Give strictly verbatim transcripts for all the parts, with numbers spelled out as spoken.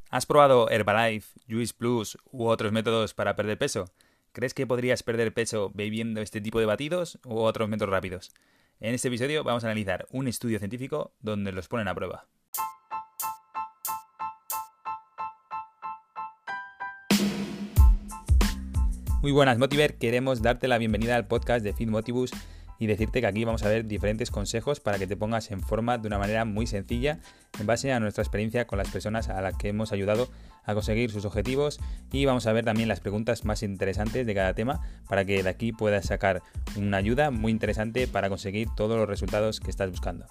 ¿Has probado Herbalife, Juice Plus u otros métodos para perder peso? ¿Crees que podrías perder peso bebiendo este tipo de batidos u otros métodos rápidos? En este episodio vamos a analizar un estudio científico donde los ponen a prueba. Muy buenas, Motiver. Queremos darte la bienvenida al podcast de Fit Motivus y decirte que aquí vamos a ver diferentes consejos para que te pongas en forma de una manera muy sencilla en base a nuestra experiencia con las personas a las que hemos ayudado a conseguir sus objetivos, y vamos a ver también las preguntas más interesantes de cada tema para que de aquí puedas sacar una ayuda muy interesante para conseguir todos los resultados que estás buscando.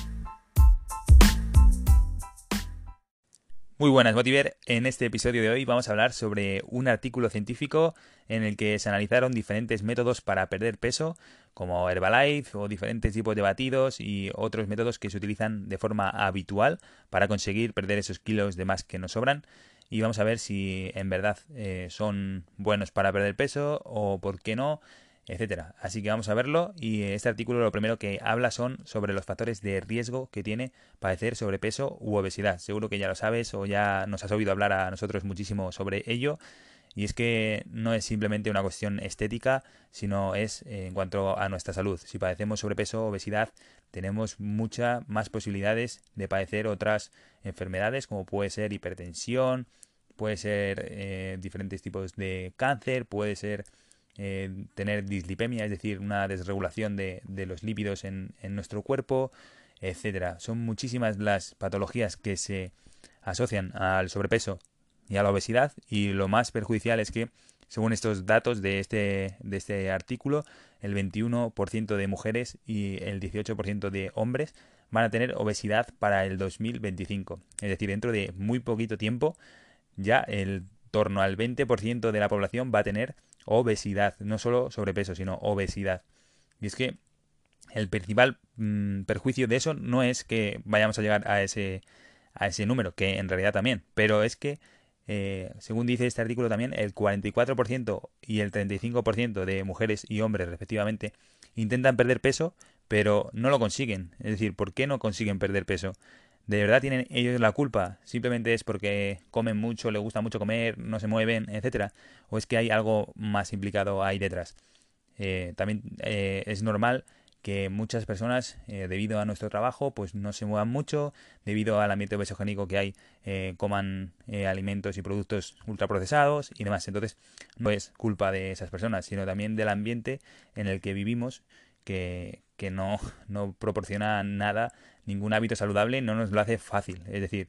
Muy buenas, Motiver. En este episodio de hoy vamos a hablar sobre un artículo científico en el que se analizaron diferentes métodos para perder peso, como Herbalife o diferentes tipos de batidos y otros métodos que se utilizan de forma habitual para conseguir perder esos kilos de más que nos sobran. Y vamos a ver si en verdad eh, son buenos para perder peso o por qué no, etcétera. Así que vamos a verlo, y este artículo lo primero que habla son sobre los factores de riesgo que tiene padecer sobrepeso u obesidad. Seguro que ya lo sabes o ya nos has oído hablar a nosotros muchísimo sobre ello. Y es que no es simplemente una cuestión estética, sino es eh, en cuanto a nuestra salud. Si padecemos sobrepeso o obesidad, tenemos muchas más posibilidades de padecer otras enfermedades, como puede ser hipertensión, puede ser eh, diferentes tipos de cáncer, puede ser eh, tener dislipemia, es decir, una desregulación de, de los lípidos en, en nuestro cuerpo, etcétera. Son muchísimas las patologías que se asocian al sobrepeso y a la obesidad, y lo más perjudicial es que, según estos datos de este, de este artículo, el veintiuno por ciento de mujeres y el dieciocho por ciento de hombres van a tener obesidad para el dos mil veinticinco. Es decir, dentro de muy poquito tiempo ya el torno al veinte por ciento de la población va a tener obesidad, no solo sobrepeso, sino obesidad. Y es que el principal mmm, perjuicio de eso no es que vayamos a llegar a ese, a ese número, que en realidad también, pero es que, eh, según dice este artículo también, el cuarenta y cuatro por ciento y el treinta y cinco por ciento de mujeres y hombres respectivamente intentan perder peso, pero no lo consiguen. Es decir, ¿por qué no consiguen perder peso? ¿De verdad tienen ellos la culpa? ¿Simplemente es porque comen mucho, les gusta mucho comer, no se mueven, etcétera? ¿O es que hay algo más implicado ahí detrás? Eh, también eh, es normal que muchas personas, eh, debido a nuestro trabajo, pues no se muevan mucho, debido al ambiente obesogénico que hay, eh, coman eh, alimentos y productos ultraprocesados y demás. Entonces, no es culpa de esas personas, sino también del ambiente en el que vivimos, que, que no, no proporciona nada, ningún hábito saludable, no nos lo hace fácil. Es decir,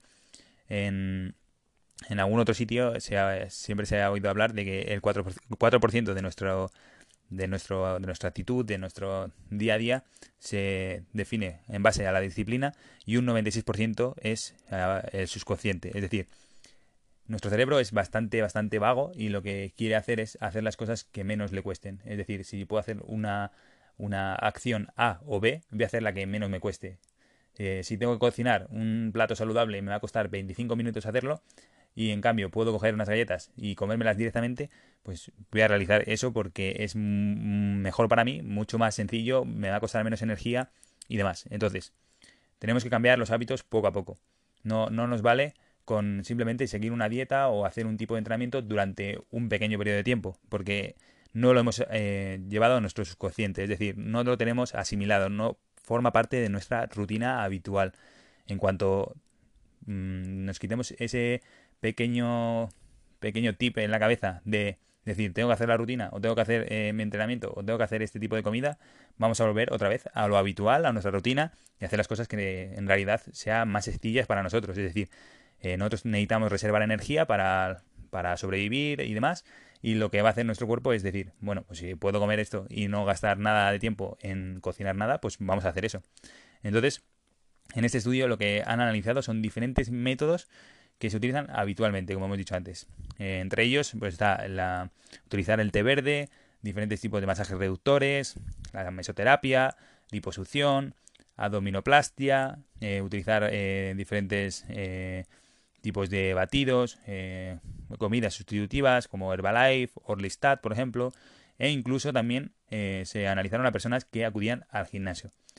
en, en algún otro sitio se ha- siempre se ha oído hablar de que el cuatro por ciento, cuatro por ciento de nuestro de nuestro de nuestra actitud, de nuestro día a día, se define en base a la disciplina, y un noventa y seis por ciento es uh, el subconsciente. Es decir, nuestro cerebro es bastante, bastante vago, y lo que quiere hacer es hacer las cosas que menos le cuesten. Es decir, si puedo hacer una, una acción A o B, voy a hacer la que menos me cueste. Eh, si tengo que cocinar un plato saludable y me va a costar veinticinco minutos hacerlo, y en cambio puedo coger unas galletas y comérmelas directamente, pues voy a realizar eso porque es mejor para mí, mucho más sencillo, me va a costar menos energía y demás. Entonces, tenemos que cambiar los hábitos poco a poco. No, no nos vale con simplemente seguir una dieta o hacer un tipo de entrenamiento durante un pequeño periodo de tiempo, porque no lo hemos eh, llevado a nuestro subconsciente, es decir, no lo tenemos asimilado, no forma parte de nuestra rutina habitual. En cuanto mmm, nos quitemos ese pequeño pequeño tip en la cabeza de decir, tengo que hacer la rutina, o tengo que hacer eh, mi entrenamiento, o tengo que hacer este tipo de comida, vamos a volver otra vez a lo habitual, a nuestra rutina, y hacer las cosas que en realidad sean más sencillas para nosotros. Es decir, eh, nosotros necesitamos reservar energía para, para sobrevivir y demás, y lo que va a hacer nuestro cuerpo es decir, bueno, pues si puedo comer esto y no gastar nada de tiempo en cocinar nada, pues vamos a hacer eso. Entonces, en este estudio lo que han analizado son diferentes métodos que se utilizan habitualmente, como hemos dicho antes. Eh, entre ellos, pues está la, utilizar el té verde, diferentes tipos de masajes reductores, la mesoterapia, liposucción, abdominoplastia, eh, utilizar eh, diferentes eh, tipos de batidos, eh, comidas sustitutivas como Herbalife, Orlistat, por ejemplo, e incluso también eh, se analizaron a personas que acudían al gimnasio.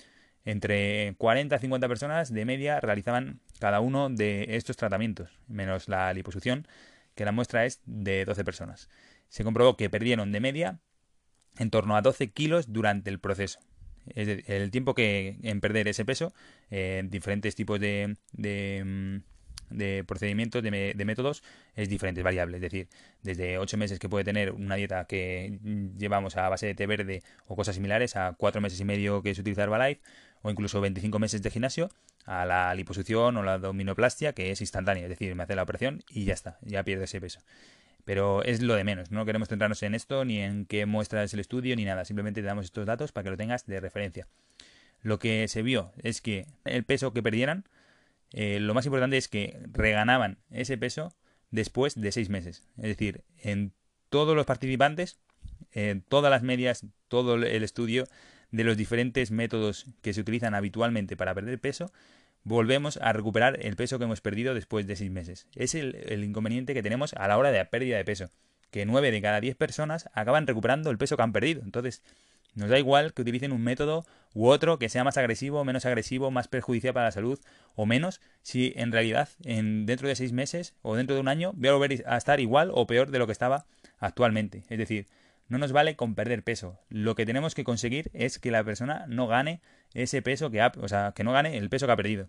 entre cuarenta a cincuenta personas de media realizaban cada uno de estos tratamientos, menos la liposucción, que la muestra es de doce personas. Se comprobó que perdieron de media en torno a doce kilos durante el proceso. Es decir, el tiempo que en perder ese peso, eh, diferentes tipos de, de, de procedimientos, de, de métodos, es diferente, es variable. Es decir, desde ocho meses que puede tener una dieta que llevamos a base de té verde o cosas similares, a cuatro meses y medio que se utiliza Herbalife, o incluso veinticinco meses de gimnasio, a la liposucción o la abdominoplastia, que es instantánea. Es decir, me hace la operación y ya está, ya pierde ese peso. Pero es lo de menos, no queremos centrarnos en esto, ni en qué muestra es el estudio, ni nada. Simplemente te damos estos datos para que lo tengas de referencia. Lo que se vio es que el peso que perdieran, eh, lo más importante es que reganaban ese peso después de seis meses. Es decir, en todos los participantes, en todas las medias, todo el estudio de los diferentes métodos que se utilizan habitualmente para perder peso, volvemos a recuperar el peso que hemos perdido después de seis meses. Es el, el inconveniente que tenemos a la hora de la pérdida de peso, que nueve de cada diez personas acaban recuperando el peso que han perdido. Entonces, nos da igual que utilicen un método u otro que sea más agresivo, menos agresivo, más perjudicial para la salud o menos, si en realidad en, dentro de seis meses o dentro de un año voy a volver a estar igual o peor de lo que estaba actualmente. Es decir, no nos vale con perder peso. Lo que tenemos que conseguir es que la persona no gane ese peso que ha, o sea, que no gane el peso que ha perdido.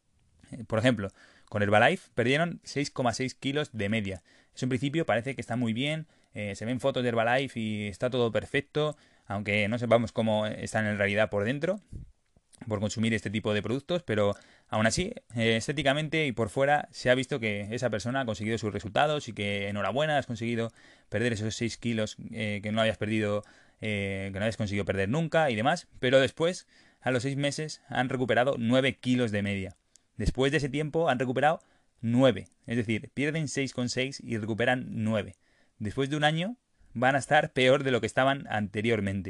Por ejemplo, con Herbalife perdieron seis coma seis kilos de media. Eso en principio parece que está muy bien, eh, se ven fotos de Herbalife y está todo perfecto, aunque no sepamos cómo están en realidad por dentro por consumir este tipo de productos, pero aún así, eh, estéticamente y por fuera se ha visto que esa persona ha conseguido sus resultados y que enhorabuena, has conseguido perder esos seis kilos eh, que no habías perdido, eh, que no habías conseguido perder nunca y demás, pero después, a los seis meses, han recuperado nueve kilos de media. Después de ese tiempo han recuperado nueve, es decir, pierden seis coma seis y recuperan nueve. Después de un año van a estar peor de lo que estaban anteriormente.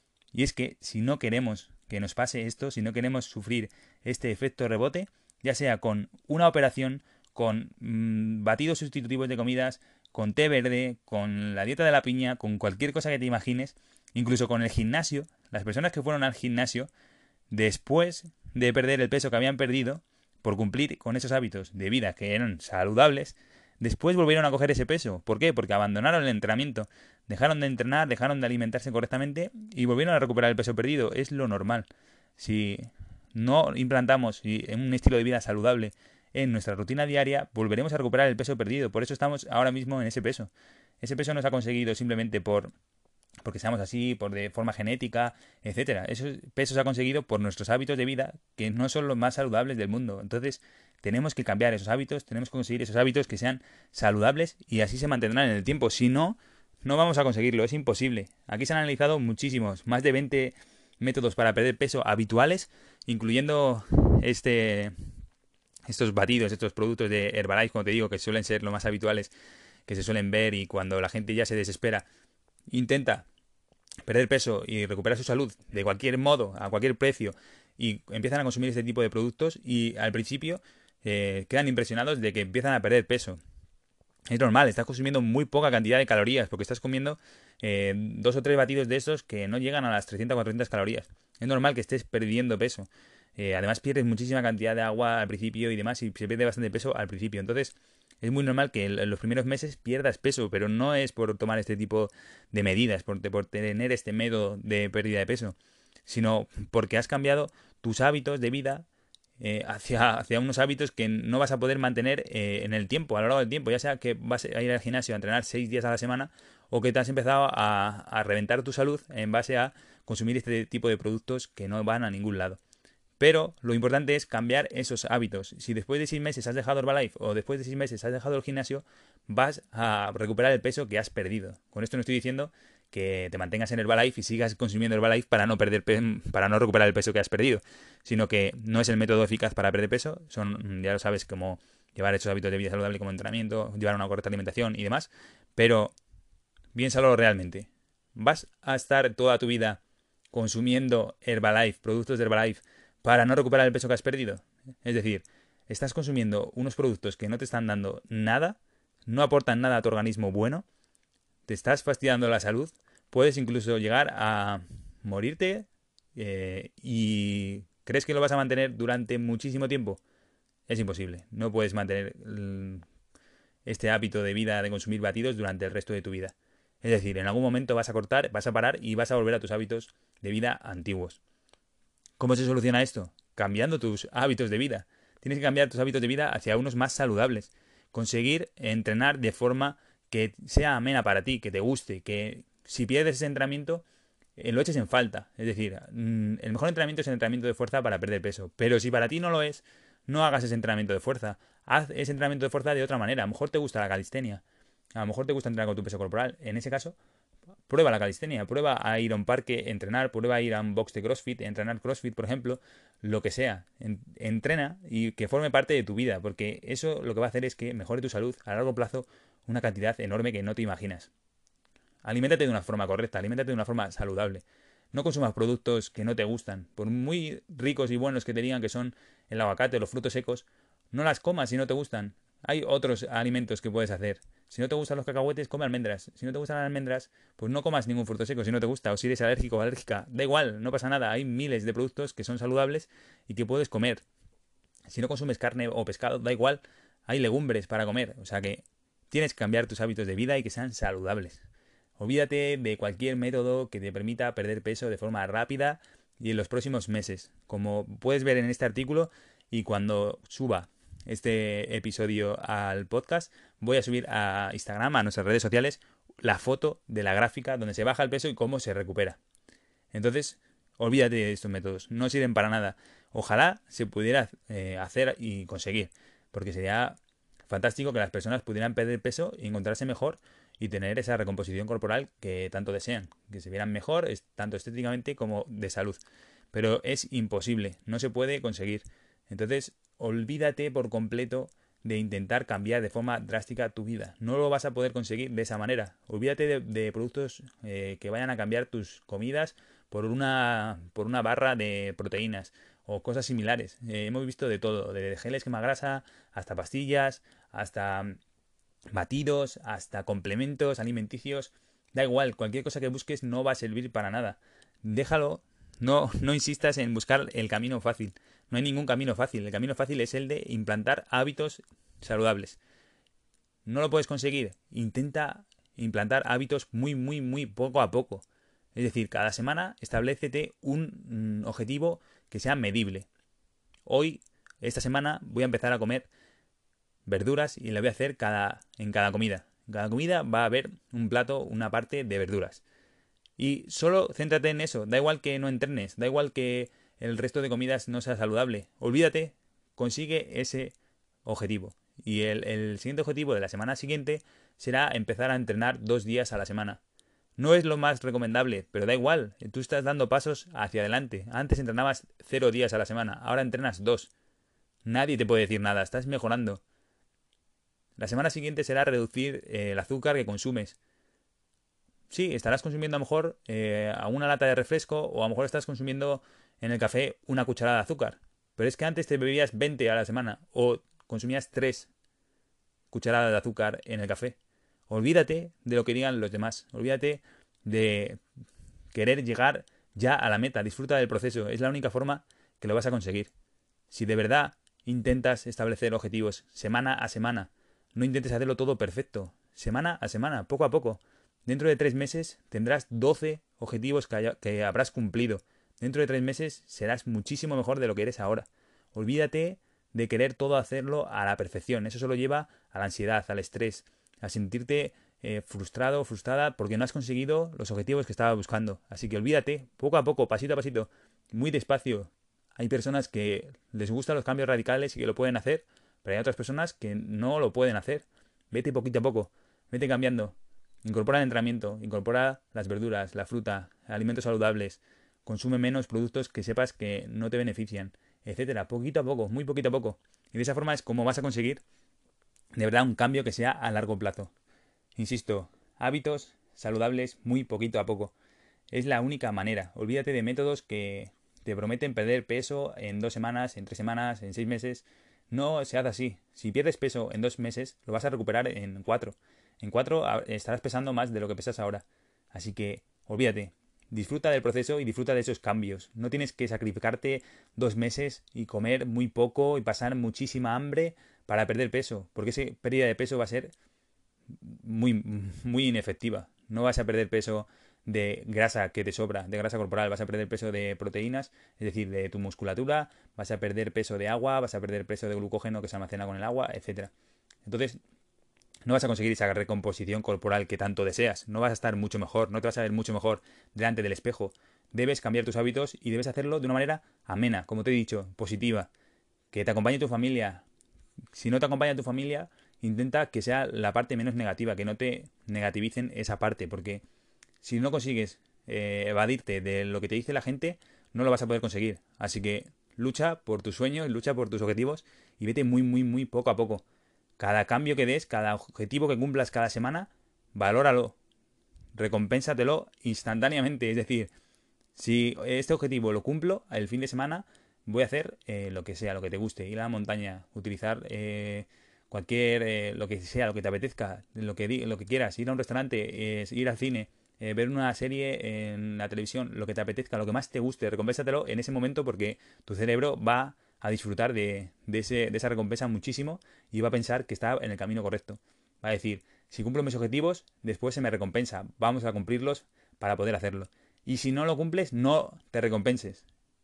Y es que si no queremos que nos pase esto, si no queremos sufrir este efecto rebote, ya sea con una operación, con mmm, batidos sustitutivos de comidas, con té verde, con la dieta de la piña, con cualquier cosa que te imagines, incluso con el gimnasio, las personas que fueron al gimnasio, después de perder el peso que habían perdido, por cumplir con esos hábitos de vida que eran saludables, después volvieron a coger ese peso. ¿Por qué? Porque abandonaron el entrenamiento, dejaron de entrenar, dejaron de alimentarse correctamente y volvieron a recuperar el peso perdido. Es lo normal. Si no implantamos un estilo de vida saludable en nuestra rutina diaria, volveremos a recuperar el peso perdido. Por eso estamos ahora mismo en ese peso. Ese peso no se ha conseguido simplemente por porque seamos así, por de forma genética, etcétera. Esos pesos se ha conseguido por nuestros hábitos de vida, que no son los más saludables del mundo. Entonces, tenemos que cambiar esos hábitos, tenemos que conseguir esos hábitos que sean saludables y así se mantendrán en el tiempo. Si no, no vamos a conseguirlo, es imposible. Aquí se han analizado muchísimos, más de veinte métodos para perder peso habituales, incluyendo este estos batidos, estos productos de Herbalife, como te digo, que suelen ser los más habituales que se suelen ver y cuando la gente ya se desespera intenta perder peso y recuperar su salud de cualquier modo, a cualquier precio, y empiezan a consumir este tipo de productos y al principio eh, quedan impresionados de que empiezan a perder peso. Es normal, estás consumiendo muy poca cantidad de calorías porque estás comiendo eh, dos o tres batidos de estos que no llegan a las trescientas o cuatrocientas calorías. Es normal que estés perdiendo peso. Eh, además pierdes muchísima cantidad de agua al principio y demás y se pierde bastante peso al principio. Entonces es muy normal que en los primeros meses pierdas peso, pero no es por tomar este tipo de medidas, por, por tener este método de pérdida de peso, sino porque has cambiado tus hábitos de vida eh, hacia, hacia unos hábitos que no vas a poder mantener eh, en el tiempo, a lo largo del tiempo, ya sea que vas a ir al gimnasio a entrenar seis días a la semana o que te has empezado a, a reventar tu salud en base a consumir este tipo de productos que no van a ningún lado. Pero lo importante es cambiar esos hábitos. Si después de seis meses has dejado Herbalife o después de seis meses has dejado el gimnasio, vas a recuperar el peso que has perdido. Con esto no estoy diciendo que te mantengas en Herbalife y sigas consumiendo Herbalife para no perder para no recuperar el peso que has perdido, sino que no es el método eficaz para perder peso. Son, ya lo sabes, como llevar esos hábitos de vida saludable como entrenamiento, llevar una correcta alimentación y demás. Pero piénsalo realmente. ¿Vas a estar toda tu vida consumiendo Herbalife, productos de Herbalife, para no recuperar el peso que has perdido? Es decir, estás consumiendo unos productos que no te están dando nada, no aportan nada a tu organismo bueno, te estás fastidiando la salud, puedes incluso llegar a morirte eh, y ¿Crees que lo vas a mantener durante muchísimo tiempo? Es imposible. No puedes mantener este hábito de vida de consumir batidos durante el resto de tu vida. Es decir, en algún momento vas a cortar, vas a parar y vas a volver a tus hábitos de vida antiguos. ¿Cómo se soluciona esto? Cambiando tus hábitos de vida. Tienes que cambiar tus hábitos de vida hacia unos más saludables. Conseguir entrenar de forma que sea amena para ti, que te guste, que si pierdes ese entrenamiento, eh, lo eches en falta. Es decir, mm, el mejor entrenamiento es el entrenamiento de fuerza para perder peso. Pero si para ti no lo es, no hagas ese entrenamiento de fuerza. Haz ese entrenamiento de fuerza de otra manera. A lo mejor te gusta la calistenia. A lo mejor te gusta entrenar con tu peso corporal. En ese caso, prueba la calistenia. Prueba a ir a un parque, entrenar. Prueba a ir a un box de CrossFit, entrenar CrossFit, por ejemplo. Lo que sea. En, entrena y que forme parte de tu vida. Porque eso lo que va a hacer es que mejore tu salud a largo plazo una cantidad enorme que no te imaginas. Aliméntate de una forma correcta. Aliméntate de una forma saludable. No consumas productos que no te gustan. Por muy ricos y buenos que te digan que son el aguacate o los frutos secos, no las comas si no te gustan. Hay otros alimentos que puedes hacer. Si no te gustan los cacahuetes, come almendras. Si no te gustan las almendras, pues no comas ningún fruto seco si no te gusta. O si eres alérgico o alérgica, da igual, no pasa nada. Hay miles de productos que son saludables y que puedes comer. Si no consumes carne o pescado, da igual. Hay legumbres para comer. O sea que tienes que cambiar tus hábitos de vida y que sean saludables. Olvídate de cualquier método que te permita perder peso de forma rápida y en los próximos meses. Como puedes ver en este artículo y cuando suba este episodio al podcast, voy a subir a Instagram, a nuestras redes sociales, la foto de la gráfica donde se baja el peso y cómo se recupera. Entonces, olvídate de estos métodos, no sirven para nada. Ojalá se pudiera eh, hacer y conseguir, porque sería fantástico que las personas pudieran perder peso y encontrarse mejor y tener esa recomposición corporal que tanto desean, que se vieran mejor, tanto estéticamente como de salud. Pero es imposible, no se puede conseguir. Entonces, olvídate por completo de intentar cambiar de forma drástica tu vida. No lo vas a poder conseguir de esa manera. Olvídate de, de productos eh, que vayan a cambiar tus comidas por una, por una barra de proteínas o cosas similares. Eh, hemos visto de todo, de geles quema grasa hasta pastillas, hasta batidos, hasta complementos alimenticios. Da igual, cualquier cosa que busques no va a servir para nada. Déjalo, no, no insistas en buscar el camino fácil. No hay ningún camino fácil. El camino fácil es el de implantar hábitos saludables. ¿No lo puedes conseguir? Intenta implantar hábitos muy, muy, muy poco a poco. Es decir, cada semana establécete un mm, objetivo que sea medible. Hoy, esta semana, voy a empezar a comer verduras y la voy a hacer cada, en cada comida. En cada comida va a haber un plato, una parte de verduras. Y solo céntrate en eso. Da igual que no entrenes, da igual que el resto de comidas no sea saludable. Olvídate, consigue ese objetivo. Y el, el siguiente objetivo de la semana siguiente será empezar a entrenar dos días a la semana. No es lo más recomendable, pero da igual. Tú estás dando pasos hacia adelante. Antes entrenabas cero días a la semana, ahora entrenas dos. Nadie te puede decir nada, estás mejorando. La semana siguiente será reducir eh, el azúcar que consumes. Sí, estarás consumiendo a lo mejor eh, a una lata de refresco o a lo mejor estás consumiendo en el café una cucharada de azúcar. Pero es que antes te bebías veinte a la semana o consumías tres cucharadas de azúcar en el café. Olvídate de lo que digan los demás. Olvídate de querer llegar ya a la meta. Disfruta del proceso. Es la única forma que lo vas a conseguir. Si de verdad intentas establecer objetivos semana a semana, no intentes hacerlo todo perfecto. Semana a semana, poco a poco. Dentro de tres meses tendrás doce objetivos que, haya, que habrás cumplido. Dentro de tres meses serás muchísimo mejor de lo que eres ahora. Olvídate de querer todo hacerlo a la perfección. Eso solo lleva a la ansiedad, al estrés, a sentirte eh, frustrado o frustrada porque no has conseguido los objetivos que estabas buscando. Así que olvídate, poco a poco, pasito a pasito, muy despacio. Hay personas que les gustan los cambios radicales y que lo pueden hacer, pero hay otras personas que no lo pueden hacer. Vete poquito a poco, vete cambiando. Incorpora el entrenamiento, incorpora las verduras, la fruta, alimentos saludables, consume menos productos que sepas que no te benefician, etcétera. Poquito a poco, muy poquito a poco. Y de esa forma es como vas a conseguir de verdad un cambio que sea a largo plazo. Insisto, hábitos saludables muy poquito a poco. Es la única manera. Olvídate de métodos que te prometen perder peso en dos semanas, en tres semanas, en seis meses. No se hace así. Si pierdes peso en dos meses, lo vas a recuperar en cuatro. En cuatro estarás pesando más de lo que pesas ahora. Así que olvídate. disfruta del proceso y disfruta de esos cambios. No tienes que sacrificarte dos meses y comer muy poco y pasar muchísima hambre para perder peso, porque esa pérdida de peso va a ser muy, muy inefectiva. No vas a perder peso de grasa que te sobra, de grasa corporal, vas a perder peso de proteínas, es decir, de tu musculatura, vas a perder peso de agua, vas a perder peso de glucógeno que se almacena con el agua, etcétera. Entonces, no vas a conseguir esa recomposición corporal que tanto deseas, no vas a estar mucho mejor, no te vas a ver mucho mejor delante del espejo. Debes cambiar tus hábitos y debes hacerlo de una manera amena, como te he dicho, positiva, que te acompañe tu familia. Si no te acompaña tu familia, intenta que sea la parte menos negativa, que no te negativicen esa parte, porque si no consigues eh, evadirte de lo que te dice la gente, no lo vas a poder conseguir. Así que lucha por tus sueños, lucha por tus objetivos y vete muy, muy, muy poco a poco. Cada cambio que des, cada objetivo que cumplas cada semana, valóralo, recompénsatelo instantáneamente. Es decir, si este objetivo lo cumplo, el fin de semana voy a hacer eh, lo que sea, lo que te guste, ir a la montaña, utilizar eh, cualquier, eh, lo que sea, lo que te apetezca, lo que, lo que quieras, ir a un restaurante, eh, ir al cine, eh, ver una serie en la televisión, lo que te apetezca, lo que más te guste, recompénsatelo en ese momento porque tu cerebro va a disfrutar de, de, ese, de esa recompensa muchísimo y va a pensar que está en el camino correcto. Va a decir, si cumplo mis objetivos, después se me recompensa, vamos a cumplirlos para poder hacerlo. Y si no lo cumples, no te recompenses.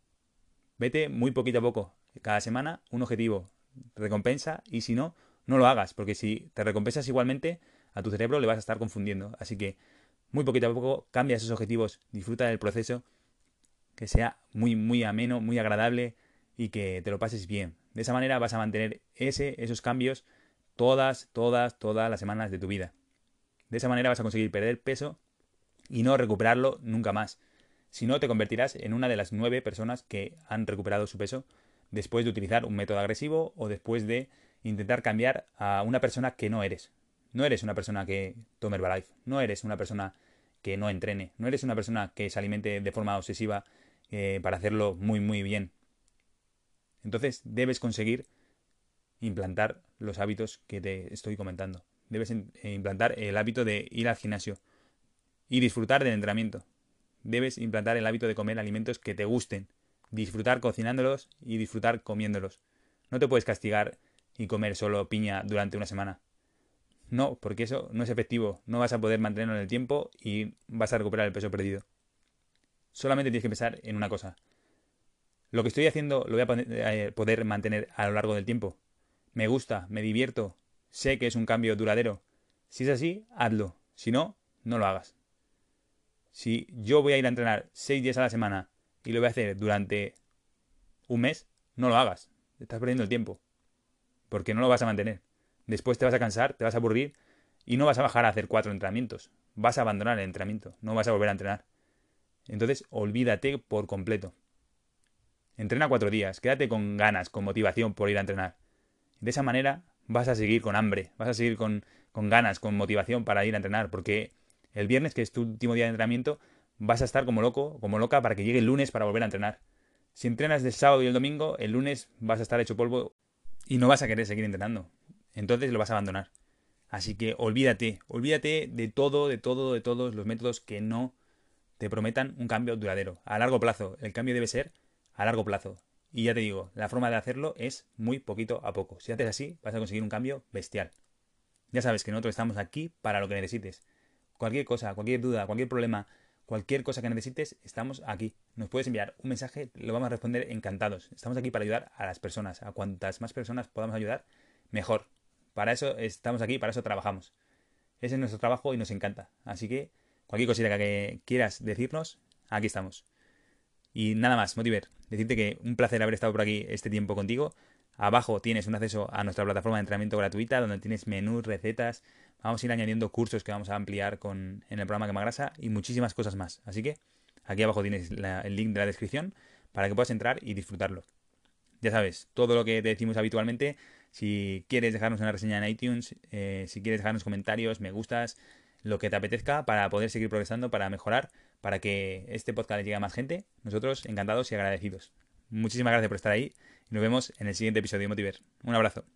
Vete muy poquito a poco. Cada semana un objetivo, recompensa, y si no, no lo hagas, porque si te recompensas igualmente, a tu cerebro le vas a estar confundiendo. Así que muy poquito a poco cambia esos objetivos, disfruta del proceso, que sea muy, muy ameno, muy agradable y que te lo pases bien. De esa manera vas a mantener ese, esos cambios todas, todas, todas las semanas de tu vida. De esa manera vas a conseguir perder peso y no recuperarlo nunca más. Si no, te convertirás en una de las nueve personas que han recuperado su peso después de utilizar un método agresivo o después de intentar cambiar a una persona que no eres. No eres una persona que tome Herbalife, no eres una persona que no entrene, no eres una persona que se alimente de forma obsesiva eh, para hacerlo muy muy bien. Entonces debes conseguir implantar los hábitos que te estoy comentando. Debes implantar el hábito de ir al gimnasio y disfrutar del entrenamiento. Debes implantar el hábito de comer alimentos que te gusten, disfrutar cocinándolos y disfrutar comiéndolos. No te puedes castigar y comer solo piña durante una semana. No, porque eso no es efectivo, no vas a poder mantenerlo en el tiempo y vas a recuperar el peso perdido. Solamente tienes que pensar en una cosa. Lo que estoy haciendo lo voy a poder mantener a lo largo del tiempo. Me gusta, me divierto, sé que es un cambio duradero. Si es así, hazlo. Si no, no lo hagas. Si yo voy a ir a entrenar seis días a la semana y lo voy a hacer durante un mes, no lo hagas. Estás perdiendo el tiempo. Porque no lo vas a mantener. Después te vas a cansar, te vas a aburrir y no vas a bajar a hacer cuatro entrenamientos. Vas a abandonar el entrenamiento. No vas a volver a entrenar. Entonces, olvídate por completo. Entrena cuatro días. Quédate con ganas, con motivación por ir a entrenar. De esa manera vas a seguir con hambre. Vas a seguir con, con ganas, con motivación para ir a entrenar. Porque el viernes, que es tu último día de entrenamiento, vas a estar como loco, como loca para que llegue el lunes para volver a entrenar. Si entrenas el sábado y el domingo, el lunes vas a estar hecho polvo y no vas a querer seguir entrenando. Entonces lo vas a abandonar. Así que olvídate, olvídate de todo, de todo, de todos los métodos que no te prometan un cambio duradero. A largo plazo. El cambio debe ser a largo plazo. Y ya te digo, la forma de hacerlo es muy poquito a poco. Si haces así, vas a conseguir un cambio bestial. Ya sabes que nosotros estamos aquí para lo que necesites. Cualquier cosa, cualquier duda, cualquier problema, cualquier cosa que necesites, estamos aquí. Nos puedes enviar un mensaje, lo vamos a responder encantados. Estamos aquí para ayudar a las personas. A cuantas más personas podamos ayudar, mejor. Para eso estamos aquí, para eso trabajamos. Ese es nuestro trabajo y nos encanta. Así que cualquier cosita que quieras decirnos, aquí estamos. Y nada más, Motiver, decirte que un placer haber estado por aquí este tiempo contigo. Abajo tienes un acceso a nuestra plataforma de entrenamiento gratuita donde tienes menús, recetas. Vamos a ir añadiendo cursos que vamos a ampliar con, en el programa Quema Grasa y muchísimas cosas más. Así que aquí abajo tienes la, el link de la descripción para que puedas entrar y disfrutarlo. Ya sabes, todo lo que te decimos habitualmente. Si quieres dejarnos una reseña en iTunes, eh, si quieres dejarnos comentarios, me gustas, lo que te apetezca para poder seguir progresando, para mejorar, para que este podcast llegue a más gente. Nosotros encantados y agradecidos. Muchísimas gracias por estar ahí y nos vemos en el siguiente episodio de Motiver. Un abrazo.